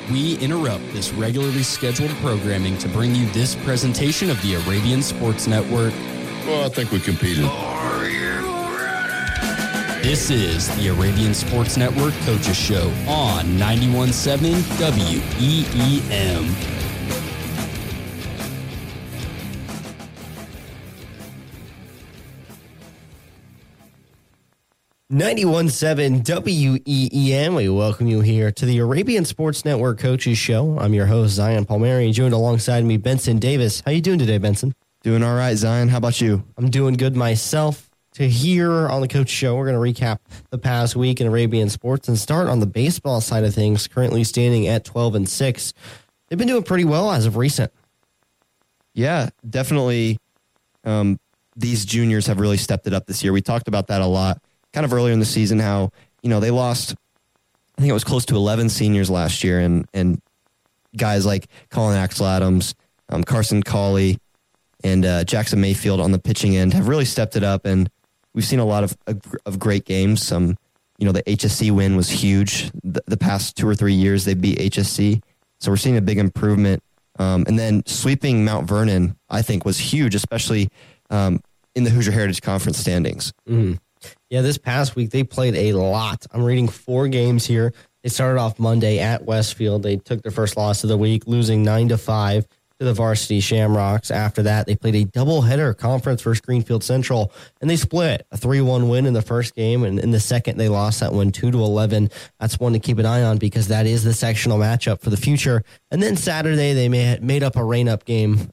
We interrupt this regularly scheduled programming to bring you this presentation of the Arabian Sports Network. Well, I think we competed. Are you ready? This is the Arabian Sports Network Coaches Show on 91.7 WEEM. .7 WEEM. We welcome you here to the Arabian Sports Network Coaches Show. I'm your host, Zion Palmieri, joined alongside me, Benson Davis. How you doing today, Benson? Doing all right, Zion. How about you? I'm doing good myself. To here on the Coach Show, we're going to recap the past week in Arabian sports and start on the baseball side of things, currently standing at 12-6. They've been doing pretty well as of recent. Yeah, definitely. These juniors have really stepped it up this year. We talked about that a lot. Kind of earlier in the season, how, they lost, I think it was close to 11 seniors last year, and guys like Colin Axel Adams, Carson Cawley, and Jackson Mayfield on the pitching end have really stepped it up, and we've seen a lot of great games. The HSC win was huge. The past 2 or 3 years, they beat HSC, so we're seeing a big improvement. And then sweeping Mount Vernon, I think, was huge, especially in the Hoosier Heritage Conference standings. Mm-hmm. Yeah, this past week they played a lot. I'm reading 4 games here. They started off Monday at Westfield. They took their first loss of the week, losing 9-5 to the Varsity Shamrocks. After that, they played a doubleheader conference versus Greenfield Central, and they split a 3-1 win in the first game, and in the second they lost that one 2-11. That's one to keep an eye on because that is the sectional matchup for the future. And then Saturday they made up a rainout game,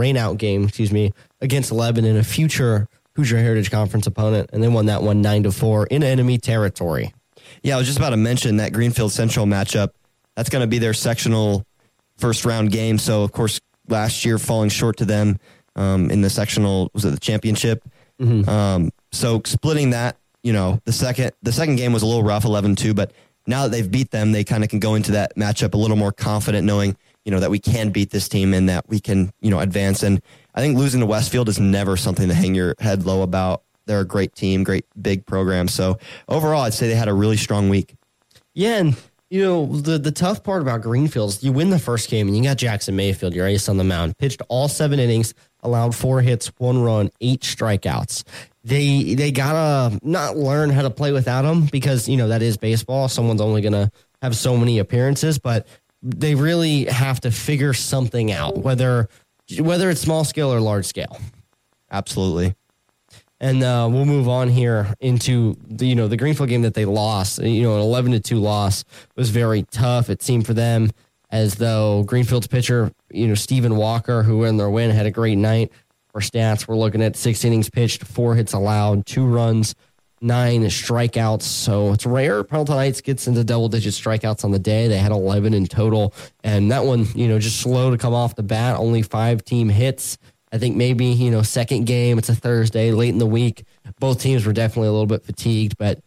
against Lebanon, a future Hoosier Heritage Conference opponent, and they won that one 9-4 in enemy territory. Yeah, I was just about to mention that Greenfield Central matchup. That's going to be their sectional first-round game. So, of course, last year falling short to them in the sectional, was it the championship? Mm-hmm. So splitting that, the second game was a little rough, 11-2, but now that they've beat them, they kind of can go into that matchup a little more confident, knowing, that we can beat this team and that we can, advance. And I think losing to Westfield is never something to hang your head low about. They're a great team, great big program. So overall, I'd say they had a really strong week. Yeah, and the tough part about Greenfield is you win the first game and you got Jackson Mayfield, your ace on the mound, pitched all 7 innings, allowed 4 hits, 1 run, 8 strikeouts. They gotta not learn how to play without him because that is baseball. Someone's only gonna have so many appearances, but they really have to figure something out, whether it's small scale or large scale. Absolutely. And we'll move on here into the Greenfield game that they lost. An 11-2 loss was very tough. It seemed for them as though Greenfield's pitcher, Stephen Walker, who in their win, had a great night. For stats, we're looking at 6 innings pitched, 4 hits allowed, 2 runs, 9 strikeouts. So it's rare Pendleton Heights gets into double-digit strikeouts on the day. They had 11 in total, and that one, just slow to come off the bat. Only 5 team hits. I think maybe, second game, it's a Thursday, late in the week. Both teams were definitely a little bit fatigued, but,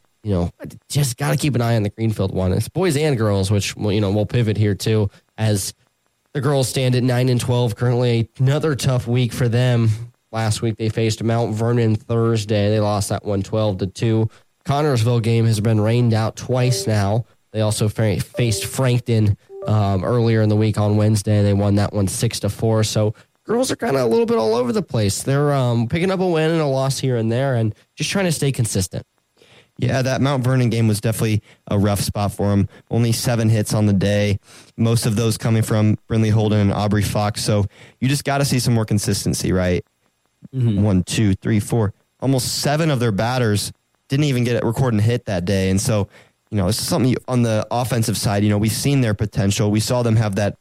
just got to keep an eye on the Greenfield one. It's boys and girls, which, we'll pivot here too, as the girls stand at 9-12. Currently, another tough week for them. Last week, they faced Mount Vernon Thursday. They lost that one 12-2. Connorsville game has been rained out twice now. They also faced Frankton earlier in the week on Wednesday. They won that one 6-4. So, girls are kind of a little bit all over the place. They're picking up a win and a loss here and there and just trying to stay consistent. Yeah, that Mount Vernon game was definitely a rough spot for them. Only 7 hits on the day, most of those coming from Brinley Holden and Aubrey Fox. So you just got to see some more consistency, right? Mm-hmm. 1, 2, 3, 4. Almost 7 of their batters didn't even get a recording hit that day. And so, it's something on the offensive side, we've seen their potential. We saw them have that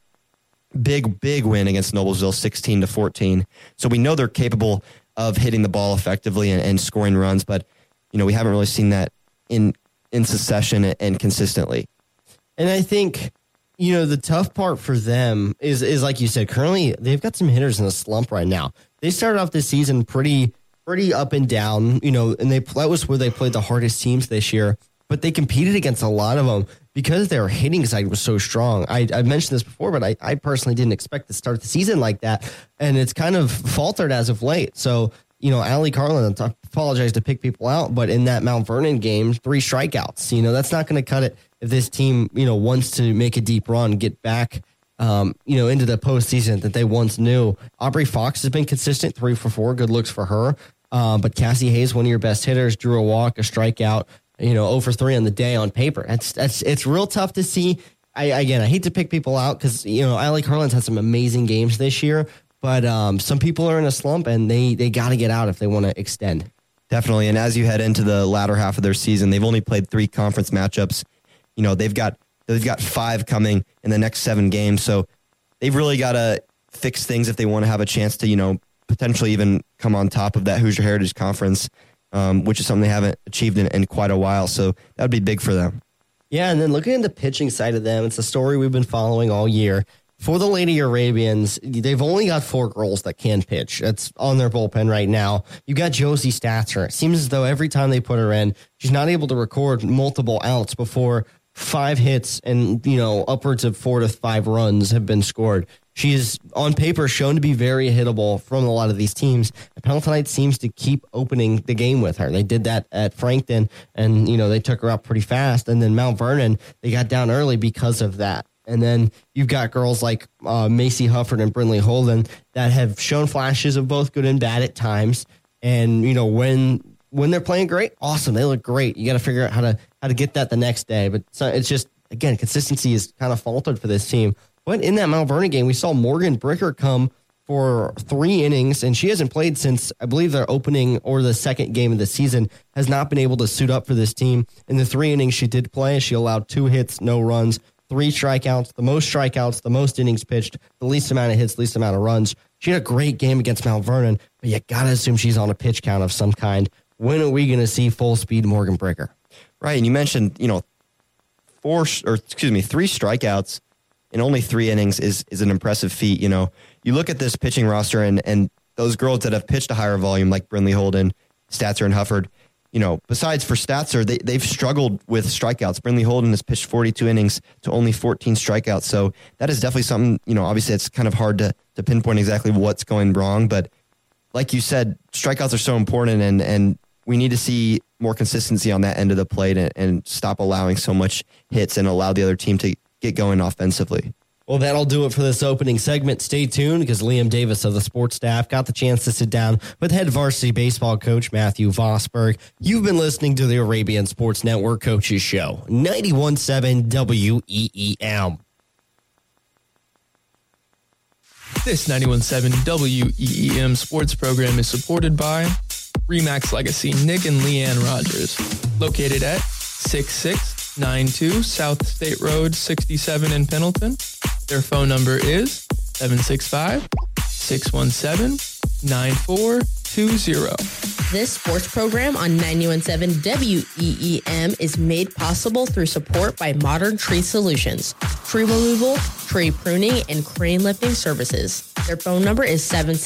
big win against Noblesville, 16-14. So we know they're capable of hitting the ball effectively and scoring runs, but we haven't really seen that in succession and consistently. And I think the tough part for them is like you said, currently they've got some hitters in a slump right now. They started off this season pretty up and down, and that was where they played the hardest teams this year. But they competed against a lot of them because their hitting side was so strong. I mentioned this before, but I personally didn't expect to start the season like that, and it's kind of faltered as of late. So, Allie Carlin, I apologize to pick people out, but in that Mount Vernon game, 3 strikeouts. That's not going to cut it if this team, wants to make a deep run, get back, into the postseason that they once knew. Aubrey Fox has been consistent, 3 for 4, good looks for her. But Cassie Hayes, one of your best hitters, drew a walk, a strikeout, 0 for 3 on the day on paper. It's real tough to see. I hate to pick people out because, Allie Carlin's had some amazing games this year, but some people are in a slump and they got to get out if they want to extend. Definitely. And as you head into the latter half of their season, they've only played 3 conference matchups. They've got 5 coming in the next 7 games. So they've really got to fix things if they want to have a chance to, potentially even come on top of that Hoosier Heritage Conference, which is something they haven't achieved in quite a while. So that would be big for them. Yeah, and then looking at the pitching side of them, it's a story we've been following all year. For the Lady Arabians, they've only got 4 girls that can pitch. That's on their bullpen right now. You got Josie Statzer. It seems as though every time they put her in, she's not able to record multiple outs before 5 hits and, upwards of 4 to 5 runs have been scored. She is, on paper, shown to be very hittable from a lot of these teams. And Pelotonite seems to keep opening the game with her. They did that at Frankton, and, they took her out pretty fast. And then Mount Vernon, they got down early because of that. And then you've got girls like Macy Hufford and Brinley Holden that have shown flashes of both good and bad at times. And, when they're playing great, awesome. They look great. You got to figure out how to get that the next day. But it's just, again, consistency is kind of faltered for this team. But in that Mount Vernon game, we saw Morgan Bricker come for 3 innings, and she hasn't played since, I believe, their opening or the second game of the season, has not been able to suit up for this team. In the 3 innings she did play, she allowed 2 hits, no runs, 3 strikeouts, the most innings pitched, the least amount of hits, least amount of runs. She had a great game against Mount Vernon, but you got to assume she's on a pitch count of some kind. When are we going to see full speed Morgan Bricker? Right. And you mentioned, 3 strikeouts in only 3 innings is an impressive feat. You look at this pitching roster and those girls that have pitched a higher volume, like Brinley Holden, Statzer, and Hufford, besides for Statzer, they've struggled with strikeouts. Brinley Holden has pitched 42 innings to only 14 strikeouts. So that is definitely something, obviously it's kind of hard to pinpoint exactly what's going wrong. But like you said, strikeouts are so important, and we need to see more consistency on that end of the plate and stop allowing so much hits and allow the other team to get going offensively. Well, that'll do it for this opening segment. Stay tuned because Liam Davis of the sports staff got the chance to sit down with head varsity baseball coach Matthew Vosberg. You've been listening to the Arabian Sports Network Coaches Show, 91.7 WEEM. This 91.7 WEEM sports program is supported by Remax Legacy Nick and Leanne Rogers, located at 6692 South State Road 67 in Pendleton. Their phone number is 765-617-9420. This sports program on 91.7 WEEM is made possible through support by Modern Tree Solutions, tree removal, tree pruning, and crane lifting services. Their phone number is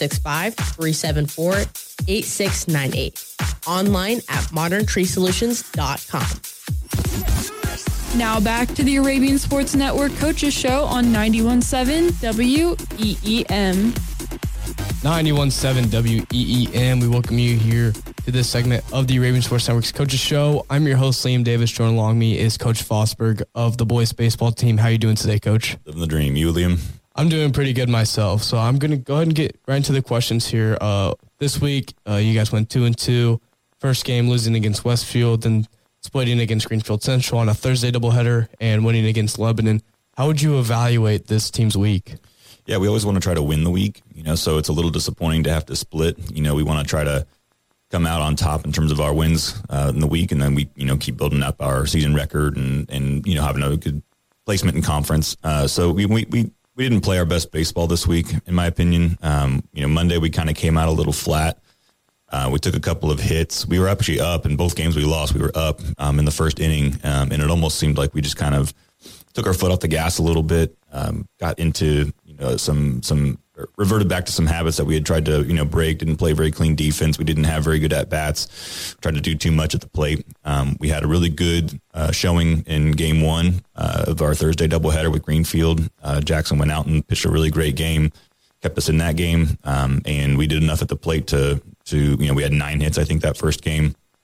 765-374-8698. Online at moderntreesolutions.com. Now back to the Arabian Sports Network Coaches Show on 91.7 WEEM. 91.7 WEEM. We welcome you here to this segment of the Arabian Sports Network's Coaches Show. I'm your host, Liam Davis. Joining along me is Coach Vosberg of the boys baseball team. How are you doing today, Coach? Living the dream. You, Liam? I'm doing pretty good myself. So I'm going to go ahead and get right into the questions here. This week, you guys went 2-2. First game losing against Westfield and splitting against Greenfield Central on a Thursday doubleheader and winning against Lebanon. How would you evaluate this team's week? Yeah, we always want to try to win the week, so it's a little disappointing to have to split. We want to try to come out on top in terms of our wins in the week, and then we, keep building up our season record and having a good placement in conference. So we didn't play our best baseball this week, in my opinion. Monday we kind of came out a little flat. We took a couple of hits. We were actually up in both games we lost. We were up in the first inning, and it almost seemed like we just kind of took our foot off the gas a little bit, got into reverted back to some habits that we had tried to break. Didn't play very clean defense. We didn't have very good at bats. Tried to do too much at the plate. We had a really good showing in game 1 of our Thursday doubleheader with Greenfield. Jackson went out and pitched a really great game. Kept us in that game, and we did enough at the plate to we had 9 hits, I think, that first game.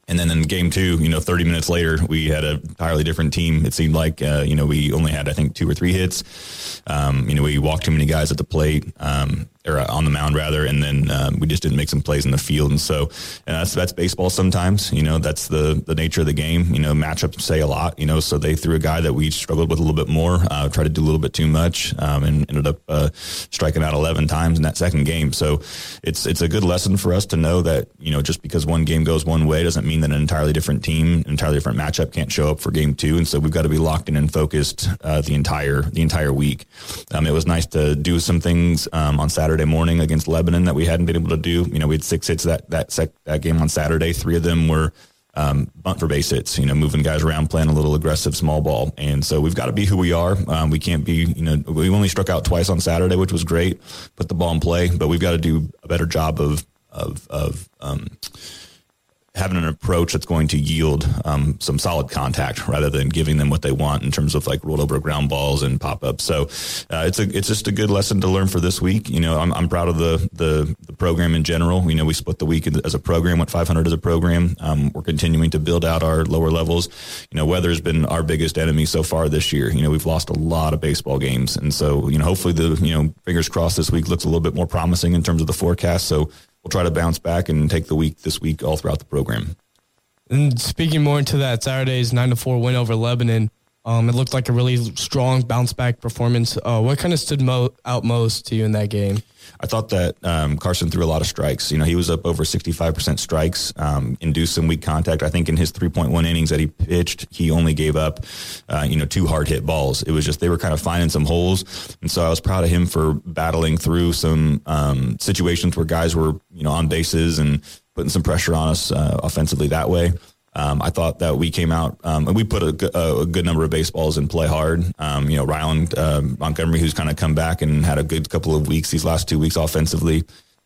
And then in game 2, 30 minutes later, we had an entirely different team. It seemed like, we only had, I think, 2 or 3 hits. We walked too many guys at the plate, or on the mound rather, and then we just didn't make some plays in the field. And so that's baseball sometimes. That's the nature of the game. Matchups say a lot, so they threw a guy that we struggled with a little bit more, tried to do a little bit too much, and ended up striking out 11 times in that second game. So it's a good lesson for us to know that, just because one game goes one way doesn't mean that an entirely different team, an entirely different matchup can't show up for game 2. And so we've got to be locked in and focused the entire week. It was nice to do some things on Saturday morning against Lebanon that we hadn't been able to do. We had 6 hits that game on Saturday. 3 of them were bunt for base hits, moving guys around, playing a little aggressive small ball. And so we've got to be who we are. We can't be, we only struck out twice on Saturday, which was great, put the ball in play, but we've got to do a better job of having an approach that's going to yield some solid contact rather than giving them what they want in terms of like rolled over ground balls and pop ups. So it's just a good lesson to learn for this week. I'm proud of the program in general. We split the week as a program, went 500 as a program. We're continuing to build out our lower levels. Weather's been our biggest enemy so far this year. We've lost a lot of baseball games, and so hopefully the fingers crossed this week looks a little bit more promising in terms of the forecast. So we'll try to bounce back and take this week all throughout the program. And speaking more into that, Saturday's 9-4 win over Lebanon, it looked like a really strong bounce back performance. What kind of stood out most to you in that game? I thought that Carson threw a lot of strikes. He was up over 65% strikes, induced some weak contact. I think in his 3.1 innings that he pitched, he only gave up, 2 hard hit balls. It was just they were kind of finding some holes. And so I was proud of him for battling through some situations where guys were, on bases and putting some pressure on us offensively that way. I thought that we came out and we put a good number of baseballs in play hard. Ryland Montgomery, who's kind of come back and had a good couple of weeks these last 2 weeks offensively,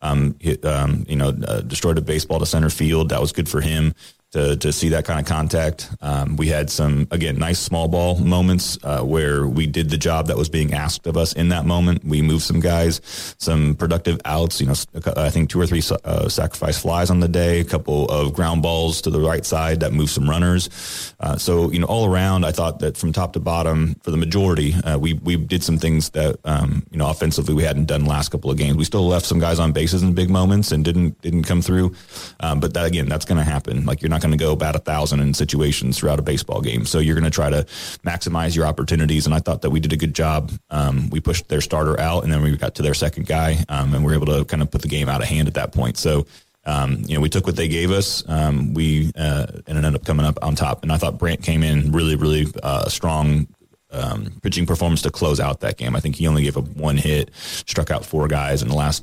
destroyed a baseball to center field. That was good for him to see that kind of contact. We had some, again, nice small ball moments where we did the job that was being asked of us in that moment. We moved some guys, some productive outs, I think 2 or 3 sacrifice flies on the day, a couple of ground balls to the right side that moved some runners. So all around, I thought that from top to bottom, for the majority, we did some things that, offensively we hadn't done the last couple of games. We still left some guys on bases in big moments and didn't come through. But that, again, that's going to happen. Like, you're not going to go bat 1,000 in situations throughout a baseball game. So you're going to try to maximize your opportunities. And I thought that we did a good job. We pushed their starter out, and then we got to their second guy, and we were able to kind of put the game out of hand at that point. So, we took what they gave us. And it ended up coming up on top. And I thought Brant came in really, really strong pitching performance to close out that game. I think he only gave up 1 hit, struck out 4 guys in the last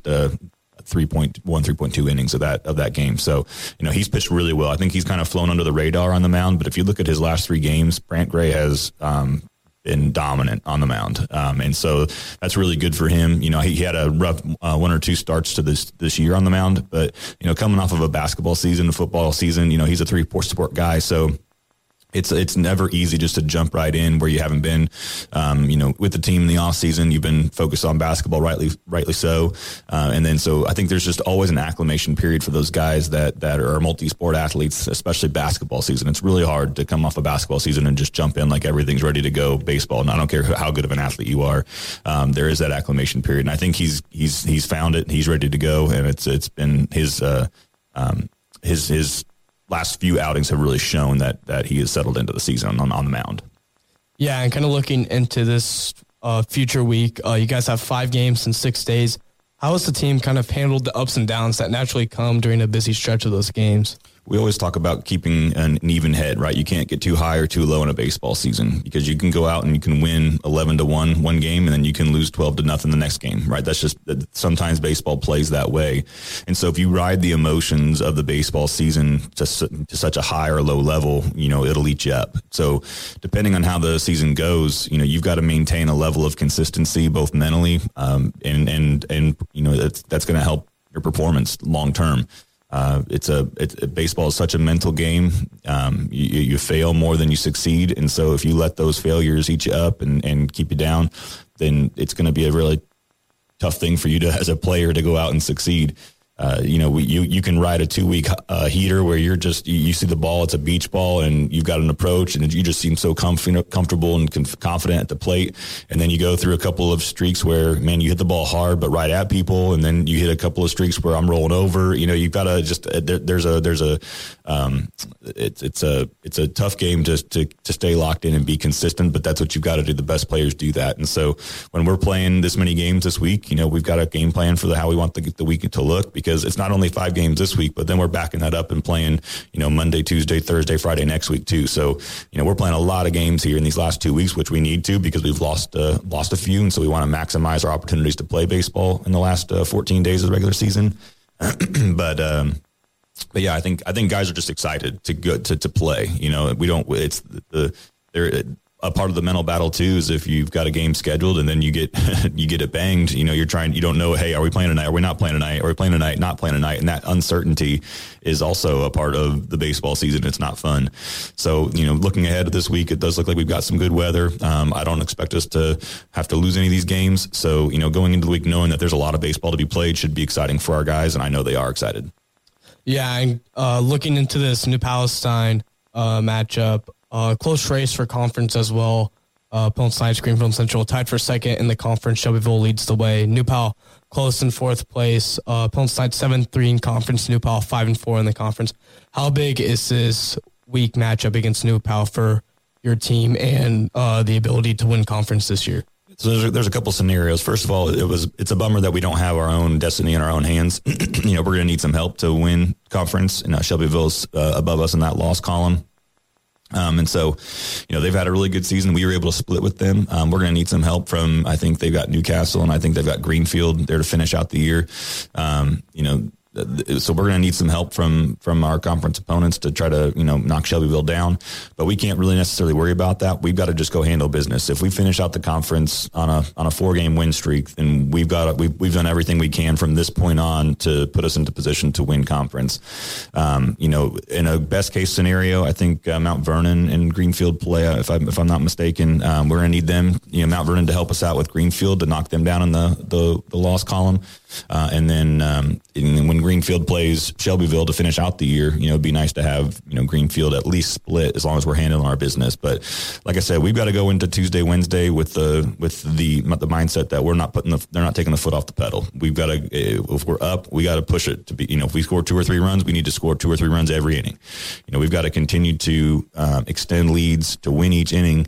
3.2 innings of that game. So, he's pitched really well. I think he's kind of flown under the radar on the mound, but if you look at his last 3 games, Brant Gray has been dominant on the mound. And so that's really good for him. He had a rough 1 or 2 starts to this year on the mound, but, coming off of a basketball season, a football season, he's a 3-sport guy. So it's never easy just to jump right in where you haven't been, with the team in the off season. You've been focused on basketball, rightly so. And then, so I think there's just always an acclimation period for those guys that are multi-sport athletes, especially basketball season. It's really hard to come off a basketball season and just jump in like everything's ready to go baseball. And I don't care how good of an athlete you are. There is that acclimation period. And I think he's found it. He's ready to go. And it's been his last few outings have really shown that he has settled into the season on the mound. Yeah, and kind of looking into this future week, you guys have 5 games in 6 days. How has the team kind of handled the ups and downs that naturally come during a busy stretch of those games? We always talk about keeping an even head, right? You can't get too high or too low in a baseball season because you can go out and you can win 11-1 one game and then you can lose 12-0 the next game, right? That's just sometimes baseball plays that way. And so if you ride the emotions of the baseball season to such a high or low level, it'll eat you up. So depending on how the season goes, you've got to maintain a level of consistency both mentally and that's going to help your performance long term. Baseball is such a mental game. You fail more than you succeed. And so if you let those failures eat you up and keep you down, then it's going to be a really tough thing for you as a player to go out and succeed. you can ride a 2-week heater where you're just you see the ball, it's a beach ball, and you've got an approach, and you just seem so comfortable and confident at the plate. And then you go through a couple of streaks where, man, you hit the ball hard but right at people, and then you hit a couple of streaks where I'm rolling over. You've got to just it's a tough game just to stay locked in and be consistent, but that's what you've got to do. The best players do that. And so when we're playing this many games this week, we've got a game plan for how we want the week to look, because it's not only 5 games this week, but then we're backing that up and playing, Monday, Tuesday, Thursday, Friday next week too. So, we're playing a lot of games here in these last 2 weeks, which we need to, because we've lost a few. And so we want to maximize our opportunities to play baseball in the last 14 days of the regular season. But yeah, I think guys are just excited to play. A part of the mental battle too is if you've got a game scheduled and then you get it banged, you don't know, hey, are we playing tonight? Are we not playing tonight? Are we playing tonight? Not playing tonight? And that uncertainty is also a part of the baseball season. It's not fun. So, looking ahead to this week, it does look like we've got some good weather. I don't expect us to have to lose any of these games. So, going into the week, knowing that there's a lot of baseball to be played should be exciting for our guys. And I know they are excited. Yeah. And looking into this New Palestine matchup, close race for conference as well. Pelton Knights, Greenfield Central tied for second in the conference. Shelbyville leads the way. New Pal close in fourth place. Pelton Knights 7-3 in conference. New Pal 5-4 in the conference. How big is this week matchup against New Pal for your team and the ability to win conference this year? So there's a couple scenarios. First of all, it's a bummer that we don't have our own destiny in our own hands. We're going to need some help to win conference. Shelbyville's above us in that loss column. And so, they've had a really good season. We were able to split with them. We're going to need some help from, I think they've got Newcastle and I think they've got Greenfield there to finish out the year. So we're going to need some help from our conference opponents to try to, knock Shelbyville down, but we can't really necessarily worry about that. We've got to just go handle business. If we finish out the conference on a 4-game win streak, then we've done everything we can from this point on to put us into position to win conference. In a best case scenario, I think Mount Vernon and Greenfield play, if I'm not mistaken. We're going to need them, Mount Vernon to help us out with Greenfield to knock them down in the loss column. And then when Greenfield plays Shelbyville to finish out the year, it'd be nice to have, Greenfield at least split as long as we're handling our business. But like I said, we've got to go into Tuesday, Wednesday with the mindset that they're not taking the foot off the pedal. We've got to, if we're up, we got to push it to be, if we score 2 or 3 runs, we need to score 2 or 3 runs every inning. We've got to continue to extend leads to win each inning.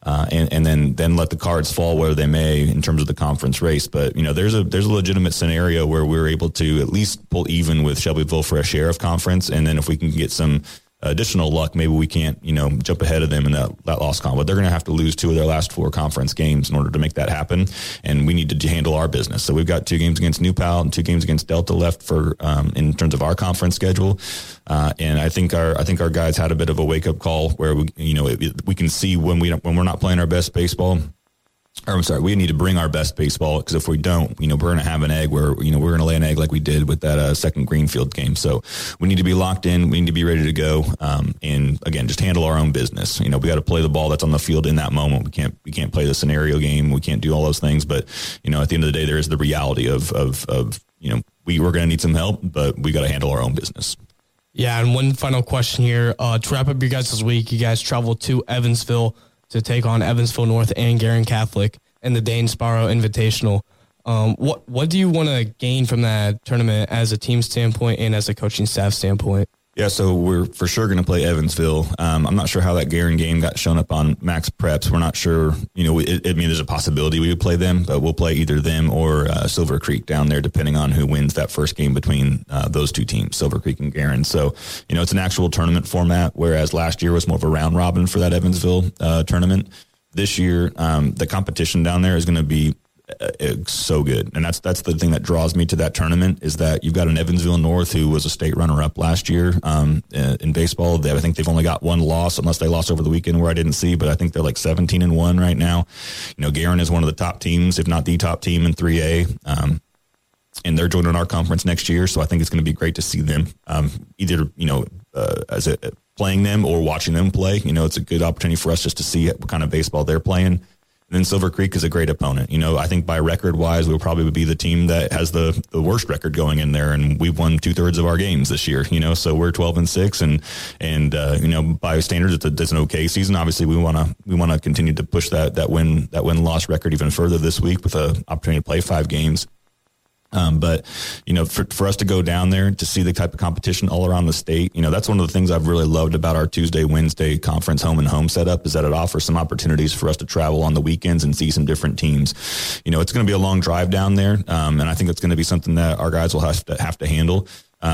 And then let the cards fall where they may in terms of the conference race. But, there's a legitimate scenario where we're able to at least pull even with Shelbyville for a share of conference. And then if we can get some additional luck, maybe we can't, jump ahead of them in that loss column. But they're going to have to lose 2 of their last 4 conference games in order to make that happen. And we need to handle our business. So we've got 2 games against New Pal and 2 games against Delta left for in terms of our conference schedule. And I think our guys had a bit of a wake up call where we can see when we're not playing our best baseball. Or I'm sorry, we need to bring our best baseball, because if we don't, we're going to have an egg where, we're going to lay an egg like we did with that second Greenfield game. So we need to be locked in. We need to be ready to go. And again, just handle our own business. We got to play the ball that's on the field in that moment. We can't play the scenario game. We can't do all those things. But, at the end of the day, there is the reality of we're going to need some help, but we got to handle our own business. Yeah. And one final question here, to wrap up your guys this week, you guys travel to Evansville to take on Evansville North and Guerin Catholic in the Dane Sparrow Invitational. What do you want to gain from that tournament as a team standpoint and as a coaching staff standpoint? Yeah, so we're for sure going to play Evansville. I'm not sure how that Guerin game got shown up on Max Preps. We're not sure. There's a possibility we would play them, but we'll play either them or Silver Creek down there, depending on who wins that first game between those 2 teams, Silver Creek and Guerin. So, it's an actual tournament format, whereas last year was more of a round robin for that Evansville tournament. This year, the competition down there is going to be so good. And that's the thing that draws me to that tournament, is that you've got an Evansville North who was a state runner-up last year in baseball. I think they've only got 1 loss, unless they lost over the weekend where I didn't see, but I think they're like 17-1 right now. Guerin is one of the top teams, if not the top team in 3A. And they're joining our conference next year. So I think it's going to be great to see them either, playing them or watching them play. It's a good opportunity for us just to see what kind of baseball they're playing. then Silver Creek is a great opponent. I think by record wise, we'll probably be the team that has the worst record going in there, and we've won 2/3 of our games this year. So we're 12-6, and by standards, it's an okay season. Obviously, we want to continue to push that win-loss record even further this week with an opportunity to play 5 games. But for us to go down there to see the type of competition all around the state, that's one of the things I've really loved about our Tuesday, Wednesday conference home and home setup, is that it offers some opportunities for us to travel on the weekends and see some different teams. It's going to be a long drive down there. And I think it's going to be something that our guys will have to handle.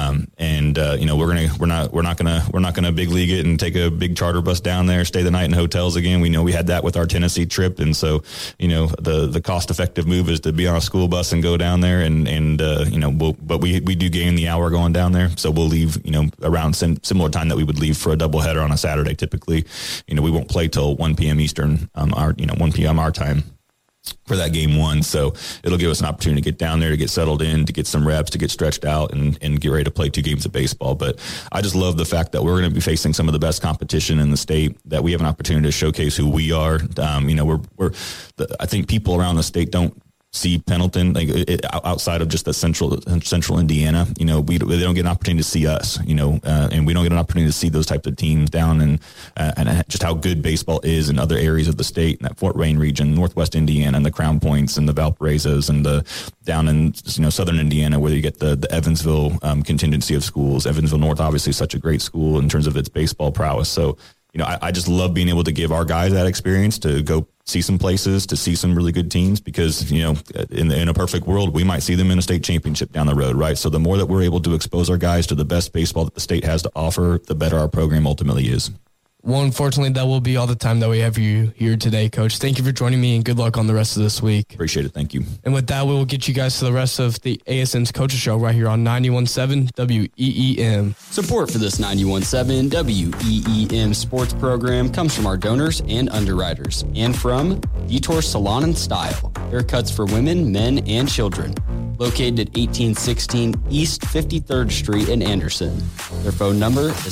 We're not gonna big league it and take a big charter bus down there, stay the night in hotels again. We know we had that with our Tennessee trip, and so the cost effective move is to be on a school bus and go down there, but we do gain the hour going down there, so we'll leave around similar time that we would leave for a doubleheader on a Saturday. Typically, we won't play till 1 p.m. Eastern, 1 p.m. our time for that game 1. So it'll give us an opportunity to get down there, to get settled in, to get some reps, to get stretched out and get ready to play 2 games of baseball. But I just love the fact that we're going to be facing some of the best competition in the state, that we have an opportunity to showcase who we are. I think people around the state don't see Pendleton outside of just the central Indiana. They don't get an opportunity to see us, and we don't get an opportunity to see those types of teams down and just how good baseball is in other areas of the state, in that Fort Wayne region, Northwest Indiana, and the Crown Points and the Valparaisos, and the down in Southern Indiana, where you get the Evansville contingency of schools. Evansville North, obviously, is such a great school in terms of its baseball prowess. So I just love being able to give our guys that experience to go see some places, to see some really good teams, because, in a perfect world, we might see them in a state championship down the road, right? So the more that we're able to expose our guys to the best baseball that the state has to offer, the better our program ultimately is. Well, unfortunately, that will be all the time that we have you here today, Coach. Thank you for joining me, and good luck on the rest of this week. Appreciate it. Thank you. And with that, we will get you guys to the rest of the ASN's Coaches Show right here on 91.7 WEEM. Support for this 91.7 WEEM sports program comes from our donors and underwriters, and from Detour Salon and Style, haircuts for women, men, and children. Located at 1816 East 53rd Street in Anderson. Their phone number is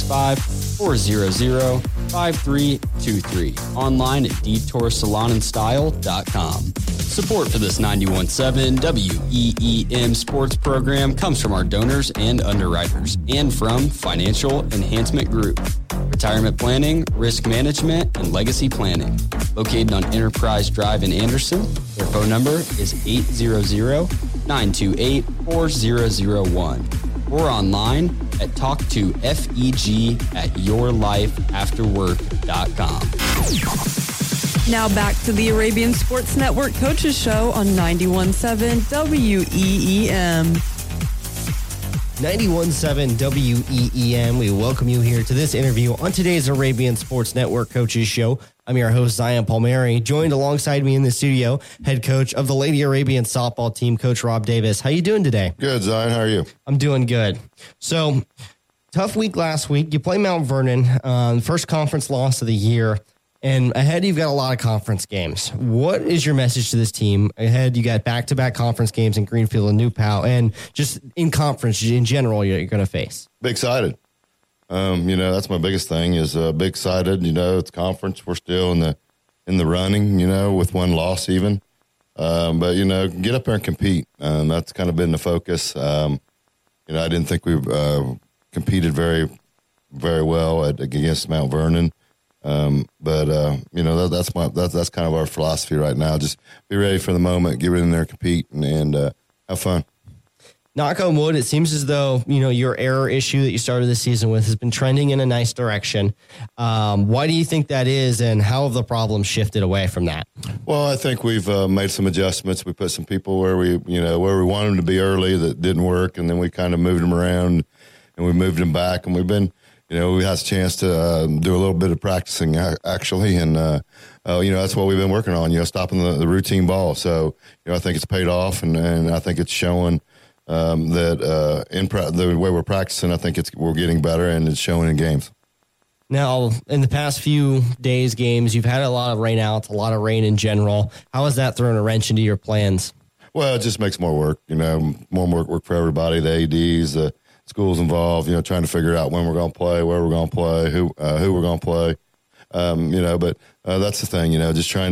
765-400-5323. Online at detoursalonandstyle.com. Support for this 91.7 WEEM sports program comes from our donors and underwriters, and from Financial Enhancement Group, retirement planning, risk management, and legacy planning. Located on Enterprise Drive in Anderson. Their phone number is 800-928-4001. Or online at talktofegeafterwork.com. Now back to the Arabian Sports Network Coaches Show on 91.7 WEEM. 91.7 WEEM. We welcome you here to this interview on today's Arabian Sports Network Coaches Show. I'm your host, Zion Palmieri, joined alongside me in the studio, head coach of the Lady Arabian softball team, Coach Rob Davis. How you doing today? Good, Zion. How are you? I'm doing good. So, tough week last week. You play Mount Vernon, first conference loss of the year. And ahead, you've got a lot of conference games. What is your message to this team? Ahead, you got back-to-back conference games in Greenfield and New Pal, and just in conference in general you're going to face. Big excited. That's my biggest thing is big excited. It's conference. We're still in the running, with one loss even. But get up there and compete. That's kind of been the focus. I didn't think we competed very, very well against Mount Vernon. That's kind of our philosophy right now. Just be ready for the moment, get in there, compete, and have fun. Knock on wood, it seems as though, your error issue that you started the season with has been trending in a nice direction. Why do you think that is, and how have the problems shifted away from that? Well, I think we've made some adjustments. We put some people where we wanted them to be early that didn't work, and then we kind of moved them around, and we moved them back, and we've been we had a chance to do a little bit of practicing, actually, and, that's what we've been working on, stopping the routine ball. So, I think it's paid off, and I think it's showing that the way we're practicing, I think we're getting better, and it's showing in games. Now, in the past few days, games, you've had a lot of rain outs, a lot of rain in general. How has that thrown a wrench into your plans? Well, it just makes more work, more work for everybody, the ADs, the schools involved, trying to figure out when we're going to play, where we're going to play, who we're going to play, but that's the thing, just trying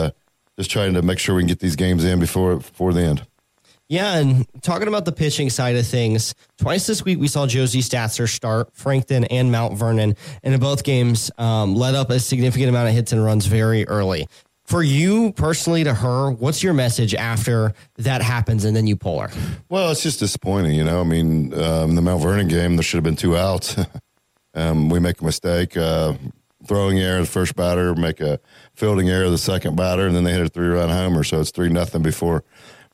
to make sure we can get these games in before the end. Yeah, and talking about the pitching side of things, twice this week we saw Josie Statzer start, Frankton and Mount Vernon, and in both games led up a significant amount of hits and runs very early. For you personally, to her, what's your message after that happens and then you pull her? Well, it's just disappointing, in the Mount Vernon game, there should have been 2 outs. We make a mistake, throwing error the first batter, make a fielding error the second batter, and then they hit a 3-run homer. So it's 3-0 before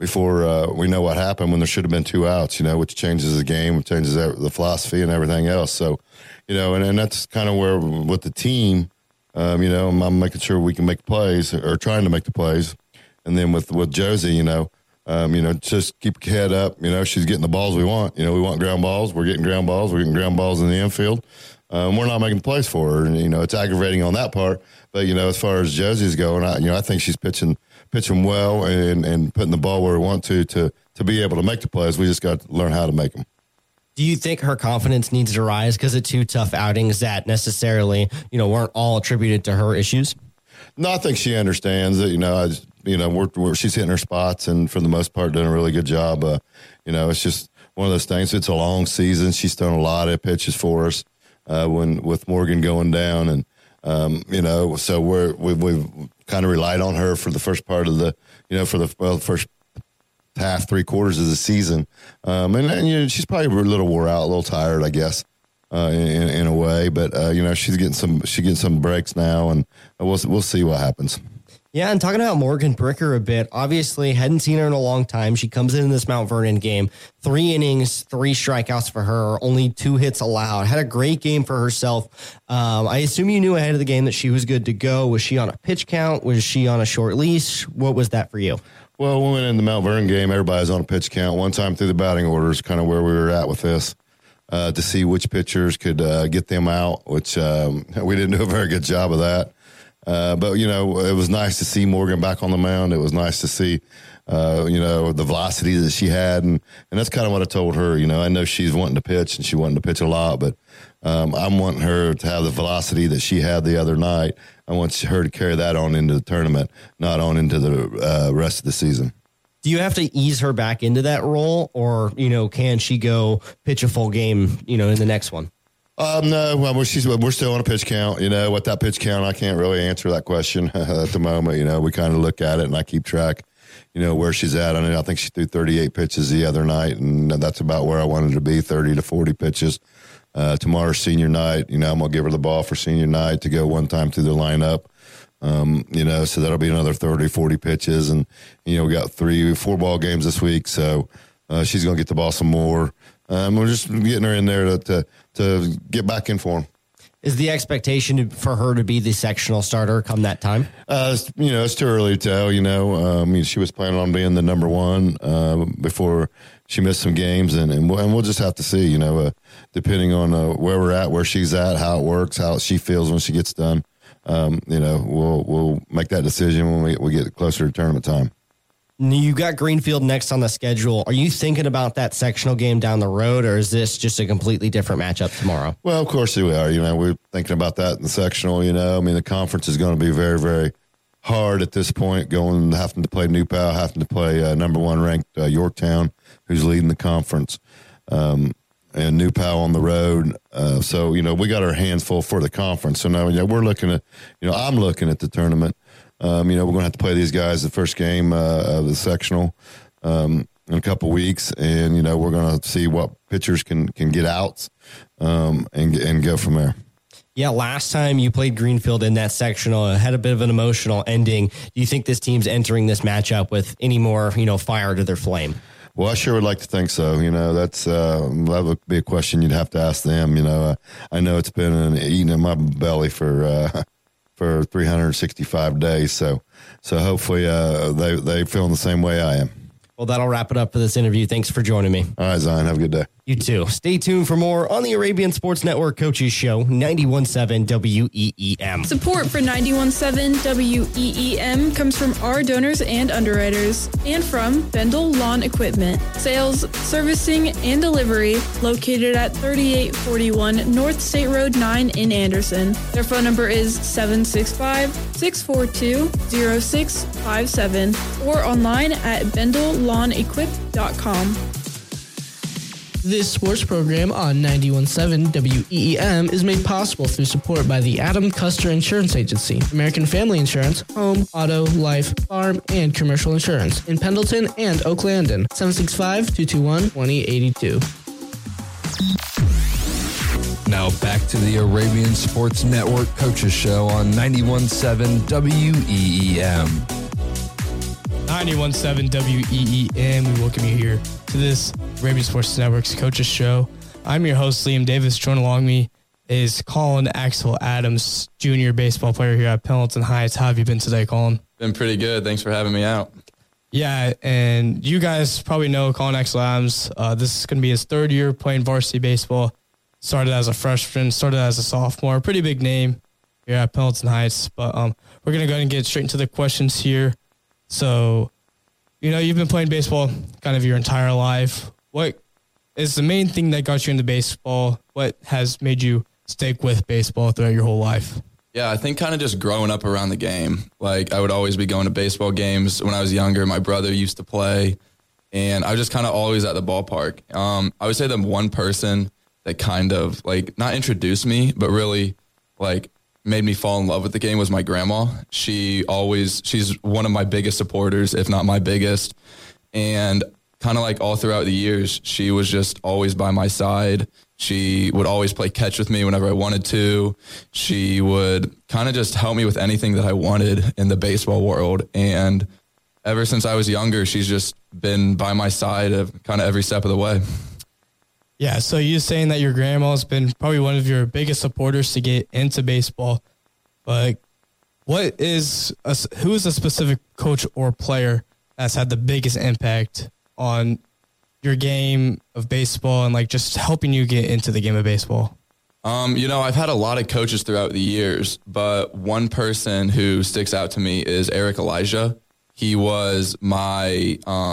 we know what happened when there should have been 2 outs, which changes the game, changes the philosophy and everything else. So, and that's kind of where with the team, I'm making sure we can make plays or trying to make the plays. And then with Josie, just keep your head up. She's getting the balls we want. We want ground balls. We're getting ground balls. We're getting ground balls in the infield. We're not making plays for her. And, it's aggravating on that part. But, as far as Josie's going, I think she's pitching well and putting the ball where we want to be able to make the plays. We just got to learn how to make them. Do you think her confidence needs to rise because of 2 tough outings that necessarily, weren't all attributed to her issues? No, I think she understands that, she's hitting her spots and for the most part doing a really good job. It's just one of those things. It's a long season. She's thrown a lot of pitches for us with Morgan going down. And, so we've kind of relied on her for the first part of the first half, 3/4 of the season. And she's probably a little wore out, a little tired, I guess, in a way. But, she's getting some breaks now, and we'll see what happens. Yeah, and talking about Morgan Bricker a bit, obviously hadn't seen her in a long time. She comes in this Mount Vernon game, 3 innings, 3 strikeouts for her, only 2 hits allowed. Had a great game for herself. I assume you knew ahead of the game that she was good to go. Was she on a pitch count? Was she on a short leash? What was that for you? Well, when we went in the Mount Vernon game, everybody's on a pitch count. One time through the batting orders, kind of where we were at with this, to see which pitchers could get them out, which we didn't do a very good job of that. But, it was nice to see Morgan back on the mound. It was nice to see, the velocity that she had. And that's kind of what I told her. I know she's wanting to pitch and she wanted to pitch a lot, but I'm wanting her to have the velocity that she had the other night. I want her to carry that on into the tournament, not on into the rest of the season. Do you have to ease her back into that role or, can she go pitch a full game, in the next one? No, well, we're still on a pitch count. What that pitch count, I can't really answer that question at the moment. We kind of look at it and I keep track, where she's at. I think she threw 38 pitches the other night, and that's about where I wanted to be, 30 to 40 pitches. Tomorrow's senior night. I'm going to give her the ball for senior night to go one time through the lineup. So that'll be another 30, 40 pitches. And, we got 3-4 ball games this week. So she's going to get the ball some more. We're just getting her in there to get back in form. Is the expectation for her to be the sectional starter come that time? It's too early to tell. She was planning on being the number 1 before she missed some games, and we'll just have to see. Depending on where we're at, where she's at, how it works, how she feels when she gets done. We'll make that decision when we get closer to tournament time. You got Greenfield next on the schedule. Are you thinking about that sectional game down the road, or is this just a completely different matchup tomorrow? Well, of course we are. We're thinking about that in the sectional. The conference is going to be very, very hard at this point, having to play New Pal, having to play number 1 ranked Yorktown, who's leading the conference, and New Pal on the road. So, we got our hands full for the conference. So now, we're looking at, I'm looking at the tournament. We're going to have to play these guys the first game of the sectional in a couple weeks, and we're going to see what pitchers can get outs and go from there. Yeah, last time you played Greenfield in that sectional, it had a bit of an emotional ending. Do you think this team's entering this matchup with any more fire to their flame? Well, I sure would like to think so. That would be a question you'd have to ask them. I know it's been eating in my belly for 365 days. So hopefully they feel the same way I am. Well, that'll wrap it up for this interview. Thanks for joining me. All right, Zion. Have a good day. You too. Stay tuned for more on the Arabian Sports Network Coaches Show, 91.7 WEEM. Support for 91.7 WEEM comes from our donors and underwriters, and from Bendel Lawn Equipment, sales, servicing, and delivery, located at 3841 North State Road 9 in Anderson. Their phone number is 765-642-0657 or online at bendellawnequip.com. This sports program on 91.7 WEEM is made possible through support by the Adam Custer Insurance Agency, American Family Insurance, home, auto, life, farm, and commercial insurance in Pendleton and Oak Landon. 765-221-2082. Now back to the Arabian Sports Network Coaches Show on 91.7 WEEM. 91.7 WEEM. We welcome you here to this Arabian Sports Network's Coaches Show. I'm your host, Liam Davis. Joining along me is Colin Axel Adams, junior baseball player here at Pendleton Heights. How have you been today, Colin? Been pretty good. Thanks for having me out. Yeah, and you guys probably know Colin Axel Adams. This is going to be his third year playing varsity baseball. Started as a freshman, started as a sophomore. Pretty big name here at Pendleton Heights. But we're going to go ahead and get straight into the questions here. So, you've been playing baseball kind of your entire life. What is the main thing that got you into baseball? What has made you stick with baseball throughout your whole life? Yeah, I think kind of just growing up around the game. Like, I would always be going to baseball games when I was younger. My brother used to play, and I was just kind of always at the ballpark. I would say the one person that kind of, not introduced me, but really, made me fall in love with the game was my grandma. She's one of my biggest supporters, if not my biggest. And kind of all throughout the years, she was just always by my side. She would always play catch with me whenever I wanted to. She would kind of just help me with anything that I wanted in the baseball world. And ever since I was younger, she's just been by my side of kind of every step of the way. Yeah, so you're saying that your grandma's been probably one of your biggest supporters to get into baseball, but who is a specific coach or player that's had the biggest impact on your game of baseball and just helping you get into the game of baseball? I've had a lot of coaches throughout the years, but one person who sticks out to me is Eric Elijah. He was my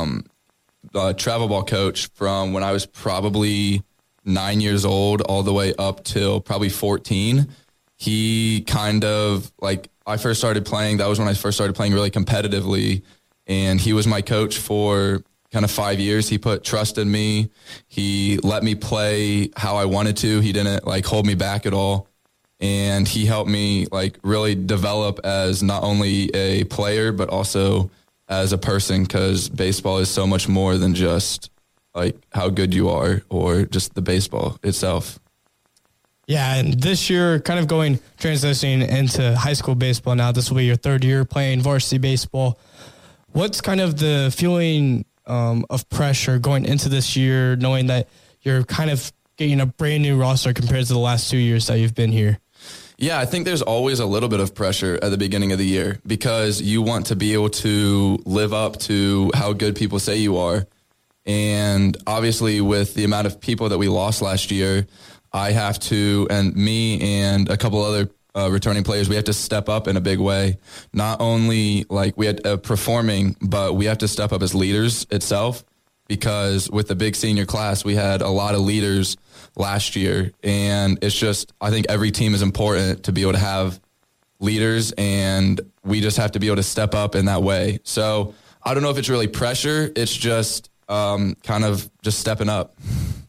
travel ball coach from when I was probably 9 years old all the way up till probably 14. He kind of I first started playing. That was when I first started playing really competitively. And he was my coach for kind of 5 years. He put trust in me. He let me play how I wanted to. He didn't hold me back at all. And he helped me really develop as not only a player, but also as a person, because baseball is so much more than just how good you are or just the baseball itself. Yeah, and this year kind of transitioning into high school baseball now. This will be your third year playing varsity baseball. What's kind of the feeling of pressure going into this year, knowing that you're kind of getting a brand new roster compared to the last 2 years that you've been here? Yeah, I think there's always a little bit of pressure at the beginning of the year because you want to be able to live up to how good people say you are. And obviously with the amount of people that we lost last year, I have to, and me and a couple other returning players, we have to step up in a big way. Not only we had performing, but we have to step up as leaders itself, because with the big senior class, we had a lot of leaders last year. And it's just, I think every team is important to be able to have leaders, and we just have to be able to step up in that way. So I don't know if it's really pressure. It's just kind of just stepping up.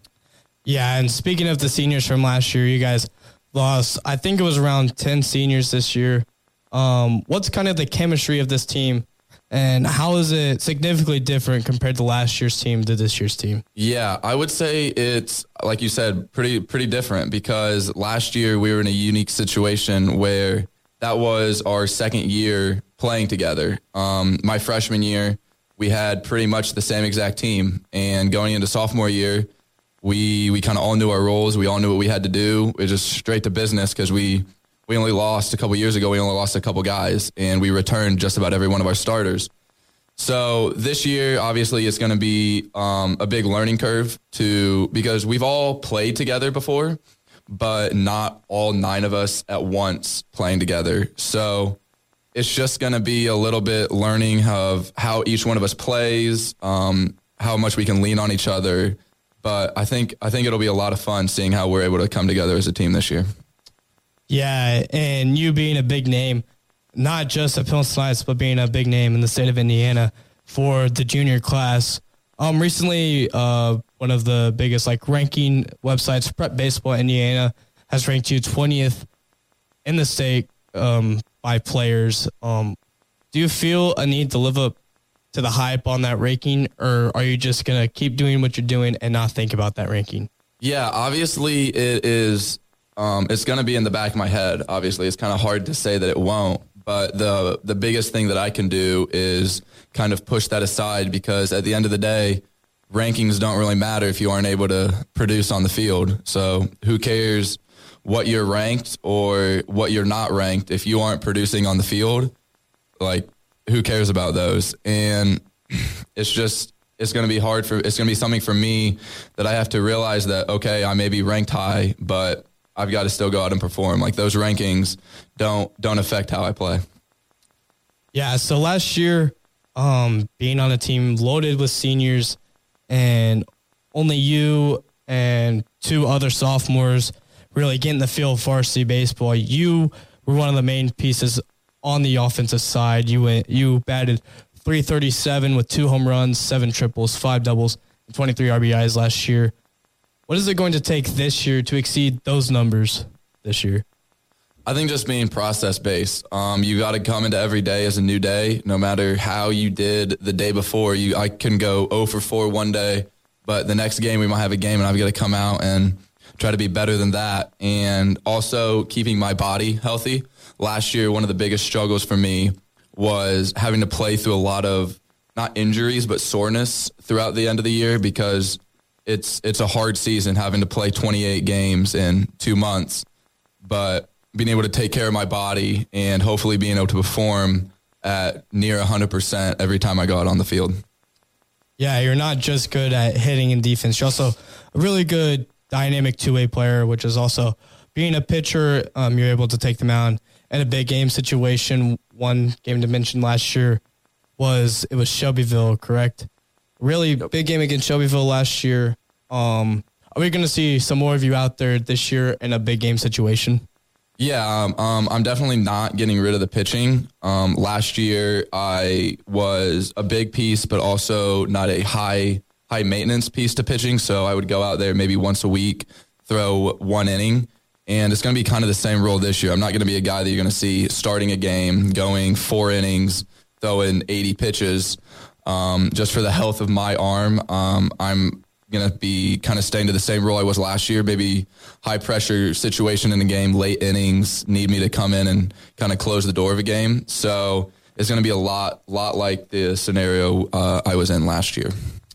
Yeah, and speaking of the seniors from last year, you guys lost, I think it was around 10 seniors this year. What's kind of the chemistry of this team, and how is it significantly different compared to last year's team to this year's team? Yeah, I would say it's, like you said, pretty different, because last year we were in a unique situation where that was our second year playing together. My freshman year, we had pretty much the same exact team, and going into sophomore year, we kind of all knew our roles. We all knew what we had to do. It was just straight to business, because we only lost a couple years ago. We only lost a couple guys, and we returned just about every one of our starters. So this year, obviously, it's going to be a big learning curve because we've all played together before, but not all 9 of us at once playing together. So it's just going to be a little bit learning of how each one of us plays, how much we can lean on each other. But I think it'll be a lot of fun seeing how we're able to come together as a team this year. Yeah, and you being a big name, not just at Pilsen Knights, but being a big name in the state of Indiana for the junior class. Recently, one of the biggest ranking websites, Prep Baseball Indiana, has ranked you 20th in the state by players. Do you feel a need to live up to the hype on that ranking, or are you just going to keep doing what you're doing and not think about that ranking? Yeah, obviously it is. It's going to be in the back of my head. Obviously, it's kind of hard to say that it won't. But the biggest thing that I can do is kind of push that aside, because at the end of the day, rankings don't really matter if you aren't able to produce on the field. So who cares what you're ranked or what you're not ranked if you aren't producing on the field? Who cares about those? And it's going to be hard it's going to be something for me that I have to realize that, okay, I may be ranked high, but I've got to still go out and perform. Those rankings don't affect how I play. Yeah. So last year, being on a team loaded with seniors and only you and 2 other sophomores really getting the feel of varsity baseball, you were one of the main pieces on the offensive side. You batted .337 with 2 home runs, 7 triples, 5 doubles, and 23 RBIs last year. What is it going to take this year to exceed those numbers this year? I think just being process-based. You got to come into every day as a new day. No matter how you did the day before, I can go 0 for 4 one day, but the next game we might have a game, and I've got to come out and try to be better than that. And also keeping my body healthy. Last year, one of the biggest struggles for me was having to play through a lot of, not injuries, but soreness throughout the end of the year, because it's a hard season having to play 28 games in 2 months. But being able to take care of my body and hopefully being able to perform at near 100% every time I go out on the field. Yeah, you're not just good at hitting and defense. You're also a really good dynamic two-way player, which is also being a pitcher. You're able to take them out in a big game situation. One game to mention last year was Shelbyville, correct? Really big game against Shelbyville last year. Are we going to see some more of you out there this year in a big game situation? Yeah, I'm definitely not getting rid of the pitching. Last year, I was a big piece, but also not a high maintenance piece to pitching. So I would go out there maybe once a week, throw 1 inning, and it's going to be kind of the same role this year. I'm not going to be a guy that you're going to see starting a game, going 4 innings, throwing 80 pitches. Just for the health of my arm, I'm going to be kind of staying to the same role I was last year, maybe high pressure situation in the game, late innings, need me to come in and kind of close the door of a game. So it's going to be a lot like the scenario I was in last year.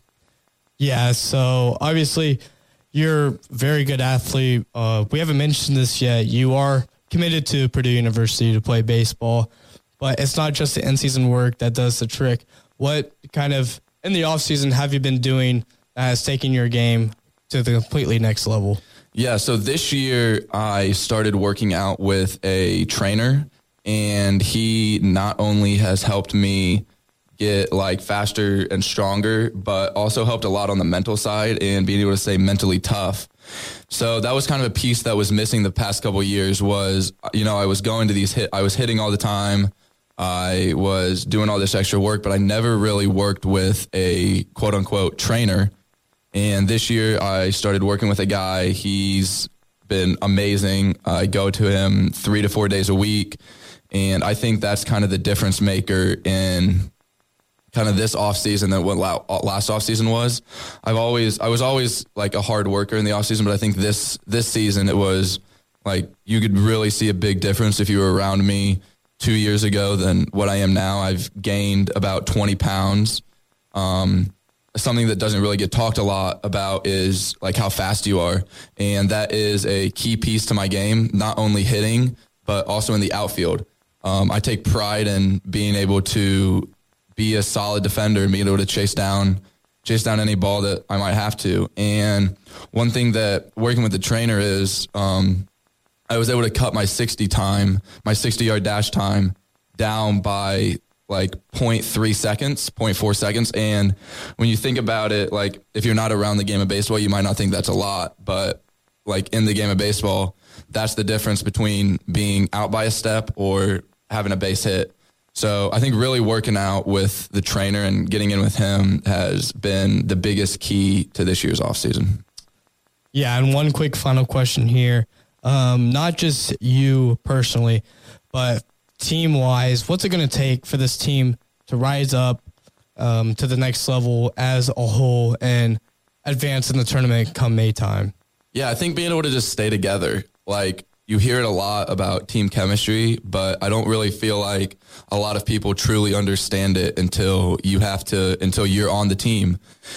Yeah, so obviously you're a very good athlete. We haven't mentioned this yet. You are committed to Purdue University to play baseball, but it's not just the in-season work that does the trick. What kind of, in the off-season, have you been doing that has taken your game to the completely next level? Yeah, so this year I started working out with a trainer, and he not only has helped me get faster and stronger, but also helped a lot on the mental side and being able to stay mentally tough. So that was kind of a piece that was missing the past couple of years was, I was going to I was hitting all the time. I was doing all this extra work, but I never really worked with a quote unquote trainer. And this year I started working with a guy. He's been amazing. I go to him 3 to 4 days a week. And I think that's kind of the difference maker in kind of this off season than what last off season was. I was always a hard worker in the off season, but I think this season it was you could really see a big difference if you were around me 2 years ago than what I am now. I've gained about 20 pounds. Something that doesn't really get talked a lot about is how fast you are. And that is a key piece to my game, not only hitting, but also in the outfield. I take pride in being able to be a solid defender and be able to chase down any ball that I might have to. And one thing that working with the trainer is I was able to cut my 60-yard dash time down by like 0.3 seconds, 0.4 seconds. And when you think about it, like if you're not around the game of baseball, you might not think that's a lot, but like in the game of baseball, that's the difference between being out by a step or having a base hit. So I think really working out with the trainer and getting in with him has been the biggest key to this year's offseason. Yeah, and one quick final question here. Not just you personally, but team-wise, what's it going to take for this team to rise up to the next level as a whole and advance in the tournament come May time? Yeah, I think being able to just stay together. Like, you hear it a lot about team chemistry, but I don't really feel like a lot of people truly understand it until you're on the team.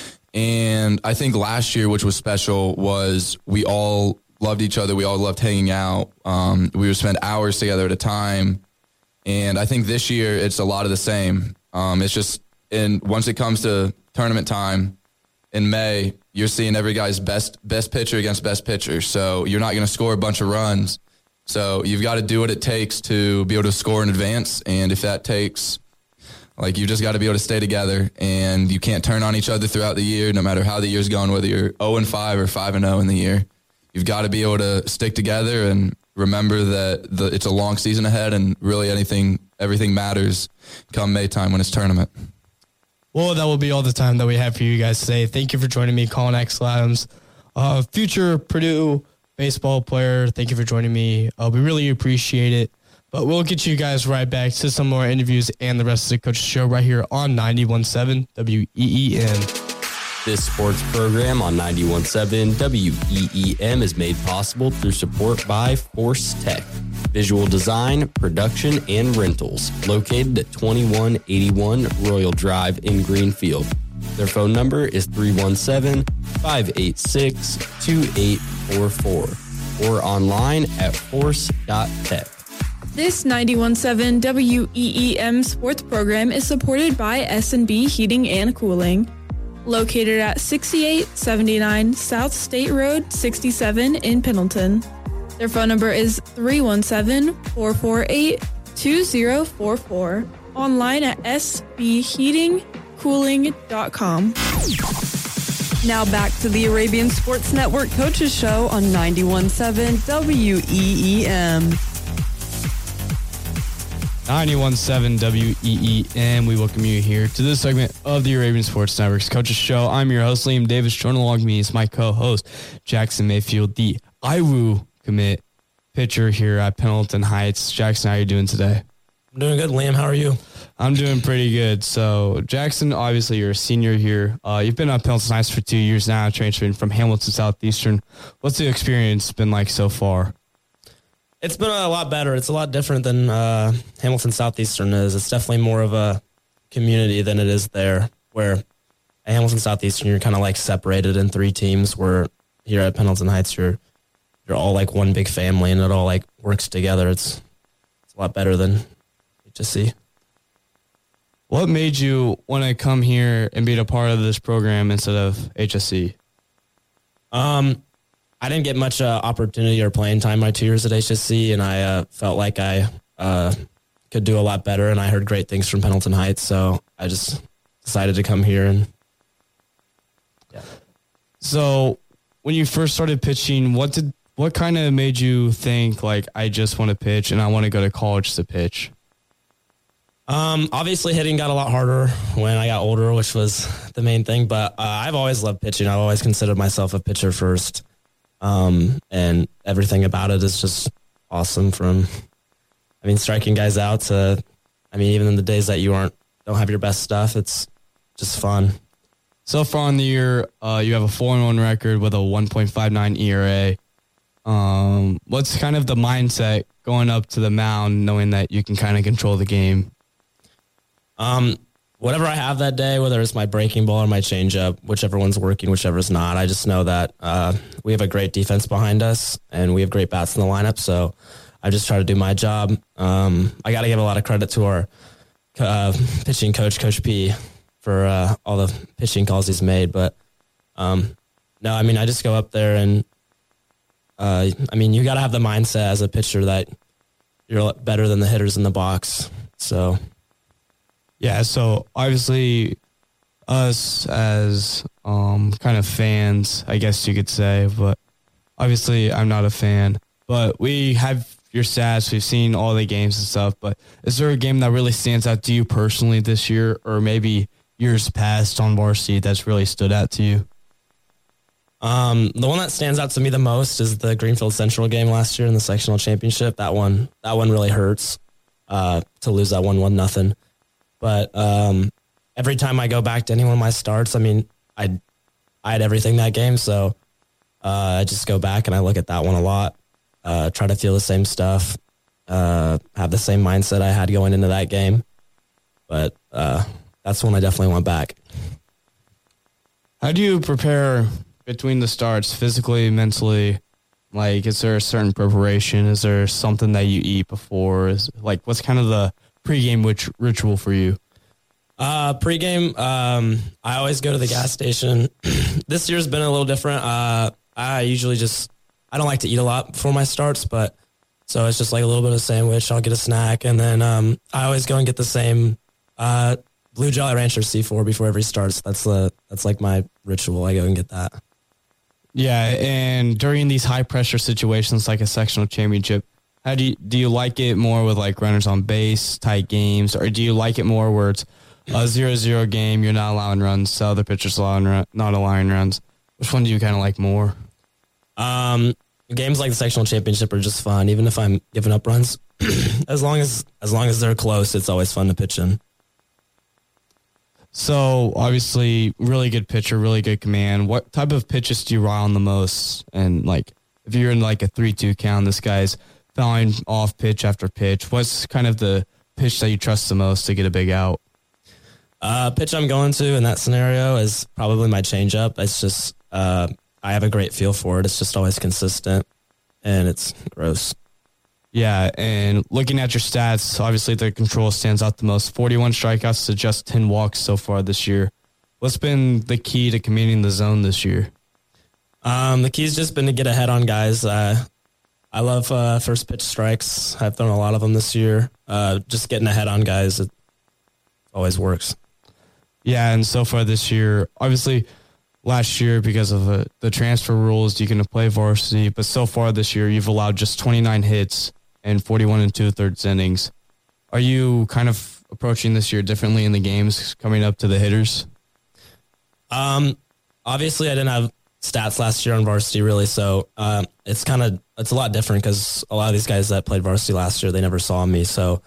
And I think last year, which was special, was we all loved each other. We all loved hanging out. We would spend hours together at a time. And I think this year it's a lot of the same. It's just, once it comes to tournament time in May, you're seeing every guy's best pitcher against best pitcher. So you're not going to score a bunch of runs. So you've got to do what it takes to be able to score in advance. And if that takes, like, you just got to be able to stay together, and you can't turn on each other throughout the year, no matter how the year's going, whether you're 0-5 or 5-0 in the year. You've got to be able to stick together and remember that it's a long season ahead, and really everything matters come May time when it's tournament. Well, that will be all the time that we have for you guys today. Thank you for joining me, Colin Axel Adams, future Purdue baseball player. Thank you for joining me. We really appreciate it. But we'll get you guys right back to some more interviews and the rest of the Coach's Show right here on 91.7 WEEM. This sports program on 91.7 WEEM is made possible through support by Force Tech, visual design, production, and rentals, located at 2181 Royal Drive in Greenfield. Their phone number is 317-586-2844 or online at force.tech. This 91.7 WEEM sports program is supported by S&B Heating and Cooling. Located at 6879 South State Road 67 in Pendleton. Their phone number is 317-448-2044. Online at sbheatingcooling.com. Now back to the Arabian Sports Network Coaches Show on 91.7 WEEM. 91.7 WEEM. We welcome you here to this segment of the Arabian Sports Network's Coaches Show. I'm your host, Liam Davis. Joining along with me is my co-host, Jackson Mayfield, the IWU commit pitcher here at Pendleton Heights. Jackson, how are you doing today? I'm doing good, Liam. How are you? I'm doing pretty good. So, Jackson, obviously you're a senior here. You've been at Pendleton Heights for 2 years now, transferring from Hamilton Southeastern. What's the experience been like so far? It's been a lot better. It's a lot different than Hamilton Southeastern is. It's definitely more of a community than it is there, where at Hamilton Southeastern, you're kind of like separated in 3 teams, where here at Pendleton Heights, you're all like one big family, and it all like works together. It's a lot better than HSC. What made you want to come here and be a part of this program instead of HSC? I didn't get much opportunity or playing time my 2 years at HSC, and I felt like I could do a lot better, and I heard great things from Pendleton Heights, so I just decided to come here. And yeah. So when you first started pitching, what kind of made you think, like, I just want to pitch and I want to go to college to pitch? Obviously hitting got a lot harder when I got older, which was the main thing, but I've always loved pitching. I've always considered myself a pitcher first. And everything about it is just awesome, from, striking guys out to, even in the days that you don't have your best stuff, it's just fun. So far in the year, you have a 4-1 record with a 1.59 ERA. What's kind of the mindset going up to the mound, knowing that you can kind of control the game? Whatever I have that day, whether it's my breaking ball or my changeup, whichever one's working, whichever's not, I just know that we have a great defense behind us and we have great bats in the lineup. So I just try to do my job. I got to give a lot of credit to our pitching coach, Coach P, for all the pitching calls he's made. But no, I mean, I just go up there and I mean, you got to have the mindset as a pitcher that you're better than the hitters in the box. So, yeah. So obviously, us as kind of fans, I guess you could say, but obviously I'm not a fan. But we have your stats. We've seen all the games and stuff. But is there a game that really stands out to you personally this year, or maybe years past on varsity that's really stood out to you? The one that stands out to me the most is the Greenfield Central game last year in the sectional championship. That one really hurts to lose that 1-0. But every time I go back to any one of my starts, I mean, I had everything that game, so I just go back and I look at that one a lot. Try to feel the same stuff, have the same mindset I had going into that game. But that's one I definitely want back. How do you prepare between the starts, physically, mentally? Like, is there a certain preparation? Is there something that you eat before? What's kind of the pregame ritual for you? Pregame, I always go to the gas station. This year's been a little different. I usually I don't like to eat a lot before my starts, but so it's just like a little bit of sandwich. I'll get a snack, and then I always go and get the same Blue Jolly Rancher C4 before every starts. That's like my ritual. I go and get that. Yeah, and during these high pressure situations like a sectional championship, how do you like it more with like runners on base, tight games, or do you like it more where it's a 0-0 game, you're not allowing runs, the other pitcher's not allowing runs? Which one do you kind of like more? Games like the sectional championship are just fun, even if I'm giving up runs. as long as they're close, it's always fun to pitch in. So obviously, really good pitcher, really good command. What type of pitches do you rely on the most? And like, if you're in like a 3-2 count, this guy's fouling off pitch after pitch. What's kind of the pitch that you trust the most to get a big out? Pitch I'm going to in that scenario is probably my changeup. It's just I have a great feel for it. It's just always consistent, and it's gross. Yeah, and looking at your stats, obviously the control stands out the most. 41 strikeouts to just 10 walks so far this year. What's been the key to commanding the zone this year? The key's just been to get ahead on guys. I love first pitch strikes. I've thrown a lot of them this year. Just getting ahead on guys, it always works. Yeah, and so far this year, obviously last year because of the transfer rules, you can play varsity, but so far this year you've allowed just 29 hits and 41 2/3 innings. Are you kind of approaching this year differently in the games coming up to the hitters? Obviously I didn't have stats last year on varsity really, so it's a lot different because a lot of these guys that played varsity last year, they never saw me. So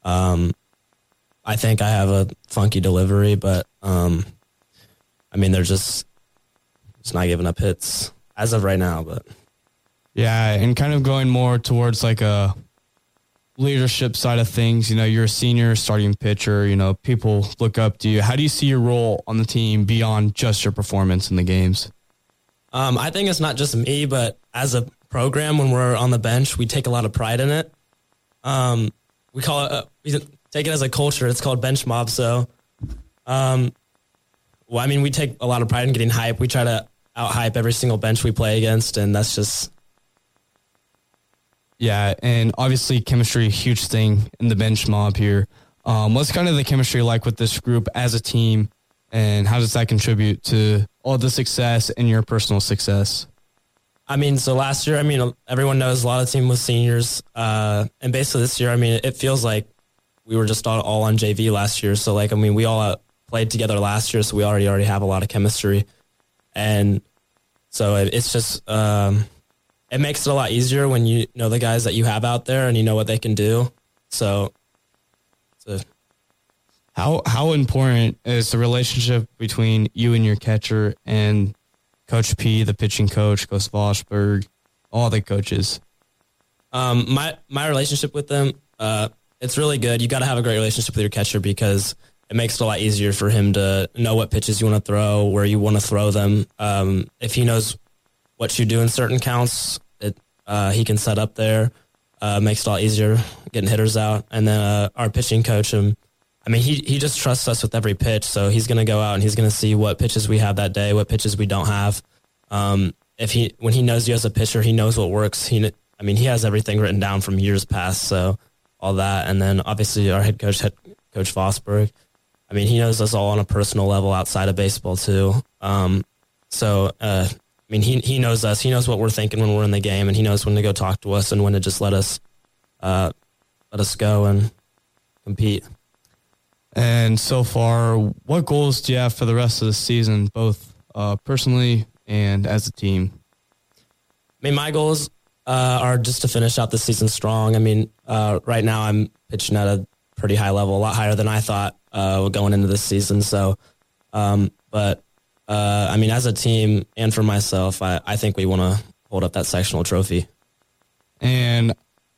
I think I have a funky delivery, but I mean, they're just not giving up hits as of right now. But yeah, and kind of going more towards like a leadership side of things. You know, you're a senior starting pitcher. You know, people look up to you. How do you see your role on the team beyond just your performance in the games? I think it's not just me, but as a program, when we're on the bench, we take a lot of pride in it. We call it, we take it as a culture. It's called bench mob. So, well, I mean, we take a lot of pride in getting hype. We try to out-hype every single bench we play against, and that's just... Yeah, and obviously chemistry, a huge thing in the bench mob here. What's kind of the chemistry like with this group as a team, and how does that contribute to all the success and your personal success? I mean, so last year, I mean, everyone knows a lot of the team was seniors, and basically this year, I mean, it feels like we were just all on JV last year. So, like, I mean, we all played together last year, so we already have a lot of chemistry, and so it's just... it makes it a lot easier when you know the guys that you have out there and you know what they can do. So how important is the relationship between you and your catcher and Coach P, the pitching coach, Coach Vossberg, all the coaches? My relationship with them, it's really good. You got to have a great relationship with your catcher because it makes it a lot easier for him to know what pitches you want to throw, where you want to throw them. If he knows what you do in certain counts, he can set up there. Makes it a lot easier getting hitters out. And then our pitching coach, I I mean, he just trusts us with every pitch. So he's going to go out and he's going to see what pitches we have that day, what pitches we don't have. When he knows you as a pitcher, he knows what works. He has everything written down from years past. So all that. And then obviously our head coach Vosberg, I mean, he knows us all on a personal level outside of baseball too. He knows us. He knows what we're thinking when we're in the game, and he knows when to go talk to us and when to just let us go and compete. And so far, what goals do you have for the rest of the season, both personally and as a team? I mean, my goals are just to finish out the season strong. I mean, right now I'm pitching at a pretty high level, a lot higher than I thought going into this season. So, as a team and for myself, I think we want to hold up that sectional trophy. And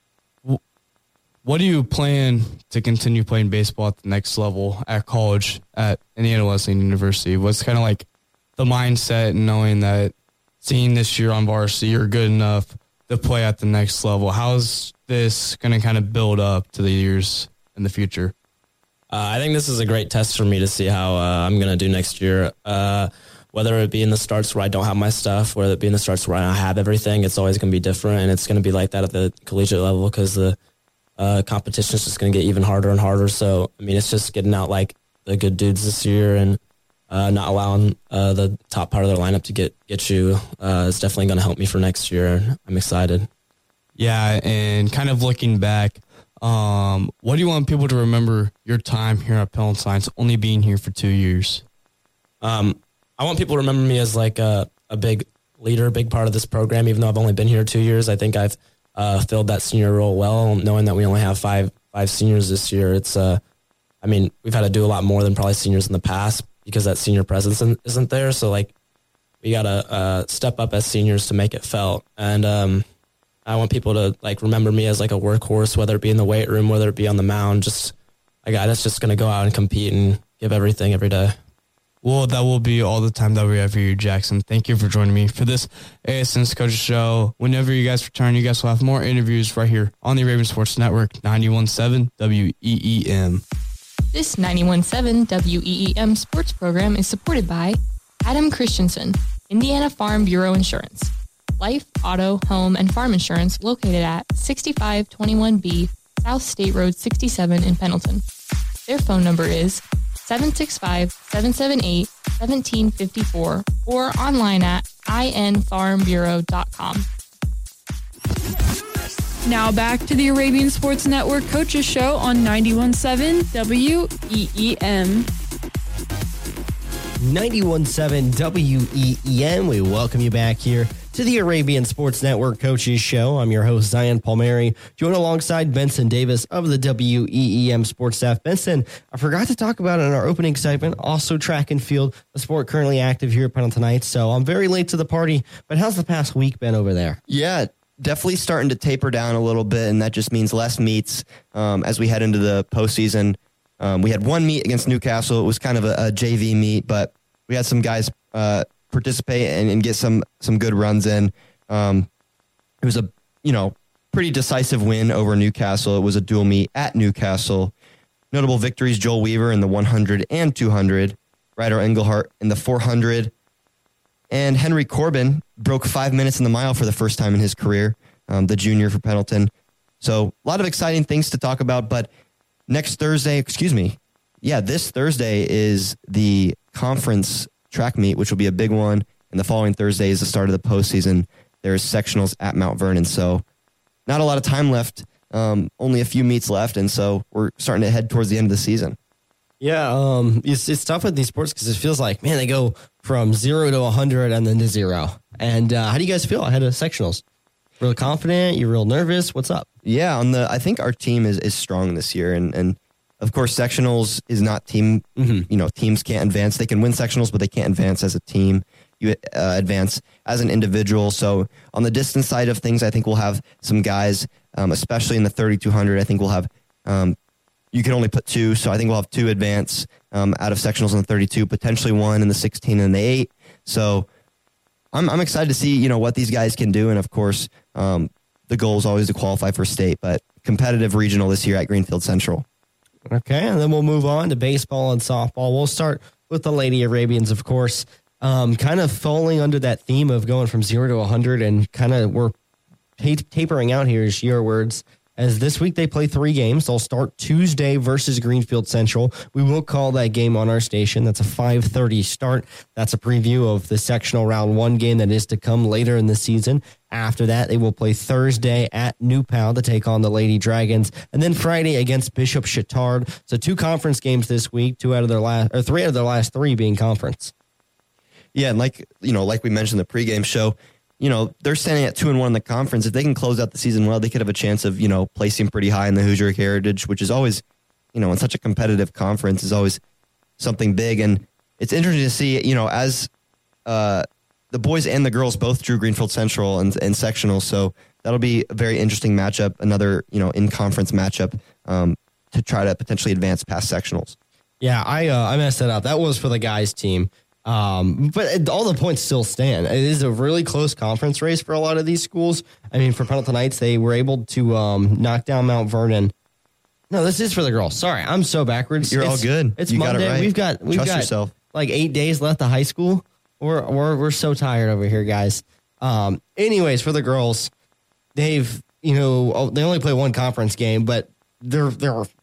what do you plan to continue playing baseball at the next level at college at Indiana Wesleyan University? What's kind of like the mindset knowing that seeing this year on varsity, you're good enough to play at the next level? How's this going to kind of build up to the years in the future? I think this is a great test for me to see how I'm going to do next year. Whether it be in the starts where I don't have my stuff, whether it be in the starts where I have everything, it's always going to be different, and it's going to be like that at the collegiate level because the competition is just going to get even harder and harder. So, I mean, it's just getting out like the good dudes this year and not allowing the top part of their lineup to get you is definitely going to help me for next year. I'm excited. Yeah, and kind of looking back, what do you want people to remember your time here at Pendleton Science, only being here for 2 years? I want people to remember me as like a big leader, a big part of this program, even though I've only been here 2 years. I think I've filled that senior role well, knowing that we only have five seniors this year. It's, we've had to do a lot more than probably seniors in the past because that senior presence isn't there. So like, we got to step up as seniors to make it felt. And I want people to like remember me as like a workhorse, whether it be in the weight room, whether it be on the mound, just a guy that's just going to go out and compete and give everything every day. Well, that will be all the time that we have for you, Jackson. Thank you for joining me for this ASN's Coaches Show. Whenever you guys return, you guys will have more interviews right here on the Arabian Sports Network, 91.7 WEEM. This 91.7 WEEM sports program is supported by Adam Christensen, Indiana Farm Bureau Insurance. Life, auto, home, and farm insurance located at 6521B South State Road 67 in Pendleton. Their phone number is 765-778-1754 or online at informbureau.com. Now back to the Arabian Sports Network Coaches Show on 91.7 WEEM. 91.7 WEEM. We welcome you back here to the Arabian Sports Network Coaches Show. I'm your host, Zion Palmieri, joined alongside Benson Davis of the WEEM sports staff. Benson, I forgot to talk about it in our opening segment, also track and field, a sport currently active here at Pendleton Heights. So I'm very late to the party, but how's the past week been over there? Yeah, definitely starting to taper down a little bit, and that just means less meets as we head into the postseason. We had one meet against Newcastle. It was kind of a JV meet, but we had some guys participate and get some good runs in. It was a pretty decisive win over Newcastle. It was a dual meet at Newcastle. Notable victories: Joel Weaver in the 100 and 200, Ryder Engelhart in the 400, and Henry Corbin broke 5 minutes in the mile for the first time in his career. The junior for Pendleton. So a lot of exciting things to talk about. But this Thursday is the conference track meet, which will be a big one. And the following Thursday is the start of the postseason. There's sectionals at Mount Vernon. So not a lot of time left, only a few meets left. And so we're starting to head towards the end of the season. Yeah, it's tough with these sports because it feels like, man, they go from 0 to 100 and then to 0. And how do you guys feel ahead of sectionals? Real confident? You're real nervous? What's up? Yeah, I think our team is strong this year. And of course, sectionals is not team. Teams can't advance. They can win sectionals, but they can't advance as a team. You advance as an individual. So on the distance side of things, I think we'll have some guys, especially in the 3,200. I think we'll have. You can only put 2, so I think we'll have 2 advance out of sectionals in the 32, potentially 1 in the 16 and the 8. So I'm excited to see what these guys can do, and of course, the goal is always to qualify for state, but competitive regional this year at Greenfield Central. Okay, and then we'll move on to baseball and softball. We'll start with the Lady Arabians, of course, kind of falling under that theme of going from 0 to 100, and kind of we're tapering out here, is your words. As this week they play 3 games. They'll start Tuesday versus Greenfield Central. We will call that game on our station. That's a 5:30 start. That's a preview of the sectional round 1 game that is to come later in the season. After that, they will play Thursday at New Pal to take on the Lady Dragons, and then Friday against Bishop Chatard. So 2 conference games this week, 3 out of their last 3 being conference. Yeah, and like we mentioned in the pregame show, they're standing at 2-1 in the conference. If they can close out the season well, they could have a chance of, placing pretty high in the Hoosier Heritage, which is always, in such a competitive conference, is always something big. And it's interesting to see, as the boys and the girls both drew Greenfield Central and sectional. So that'll be a very interesting matchup, another, in-conference matchup to try to potentially advance past sectionals. Yeah, I messed that up. That was for the guys' team. But all the points still stand. It is a really close conference race for a lot of these schools. I mean, for Pendleton Knights, they were able to knock down Mount Vernon. No, this is for the girls. Sorry, I'm so backwards. You're all good. It's you Monday. Got it right. We've got yourself. Like 8 days left of high school. We're so tired over here, guys. Anyways, for the girls, they've they only play 1 conference game, but they were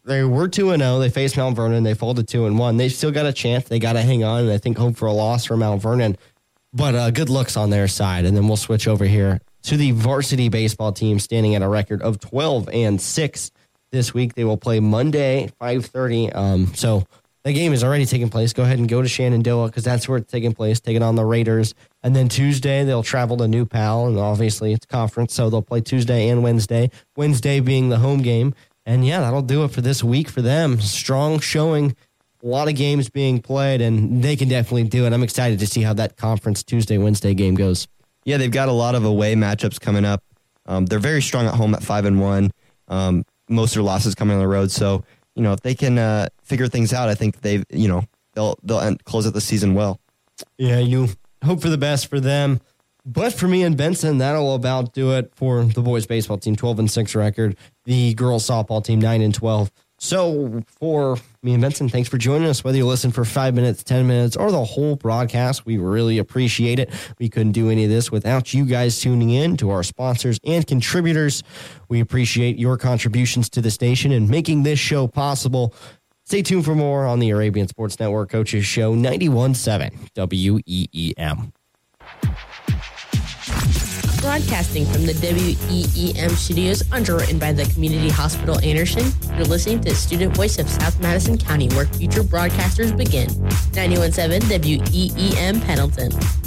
2-0. They faced Mount Vernon. They folded 2-1. They still got a chance. They got to hang on, and I think hope for a loss for Mount Vernon. But good looks on their side. And then we'll switch over here to the varsity baseball team, standing at a record of 12-6 this week. They will play Monday 5:30. So the game is already taking place. Go ahead and go to Shenandoah because that's where it's taking place, taking on the Raiders. And then Tuesday they'll travel to New Pal, and obviously it's conference, so they'll play Tuesday and Wednesday. Wednesday being the home game. And, yeah, that'll do it for this week for them. Strong showing, a lot of games being played, and they can definitely do it. I'm excited to see how that conference Tuesday, Wednesday game goes. Yeah, they've got a lot of away matchups coming up. They're very strong at home at 5-1. Most of their losses coming on the road. So, if they can figure things out, I think they'll close out the season well. Yeah, you hope for the best for them. But for me and Benson, that'll about do it for the boys baseball team, 12-6 record. The girls softball team, 9-12. So for me and Benson, thanks for joining us. Whether you listen for 5 minutes, 10 minutes, or the whole broadcast, we really appreciate it. We couldn't do any of this without you guys tuning in, to our sponsors and contributors. We appreciate your contributions to the station and making this show possible. Stay tuned for more on the Arabian Sports Network Coaches Show, 91.7 WEEM. Broadcasting from the WEEM studios, underwritten by the Community Hospital Anderson, you're listening to the student voice of South Madison County, where future broadcasters begin. 91.7 WEEM Pendleton.